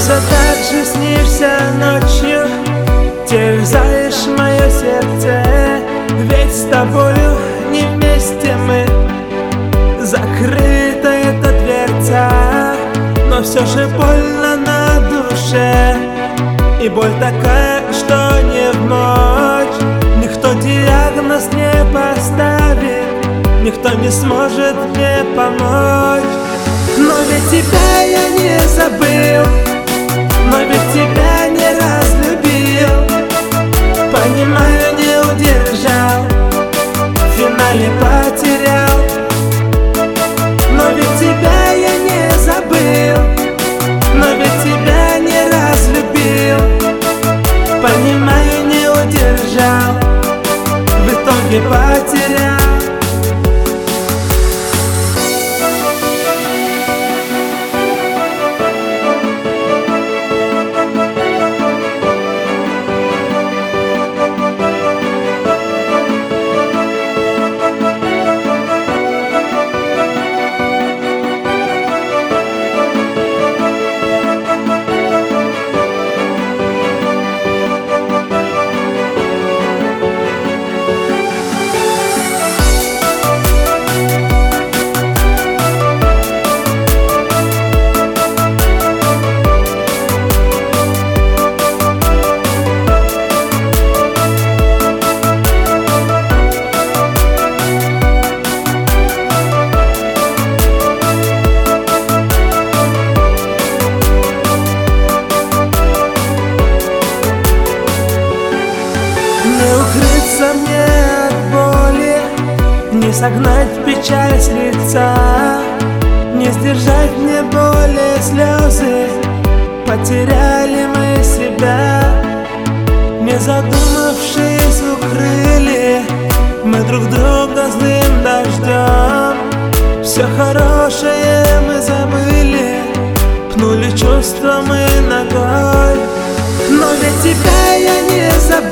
все так же снишься ночью, терзаешь мое сердце. Ведь с тобою не вместе мы, закрыта эта дверца, но все же больно на душе. И боль такая, что не в ночь никто диагноз не поставит, никто не сможет мне помочь. Но ведь тебя я не забыл, но ведь тебя не разлюбил. Понимаю, не удержал, в финале потерял. Но ведь тебя я не забыл, но ведь тебя не разлюбил. Понимаю, не удержал, в итоге потерял. Не укрыться мне от боли, не согнать печаль с лица, не сдержать мне боли слезы. Потеряли мы себя, не задумавшись укрыли мы друг друга злым дождем. Все хорошее мы забыли, пнули чувства мы ногой. Но ведь тебя я не забыл,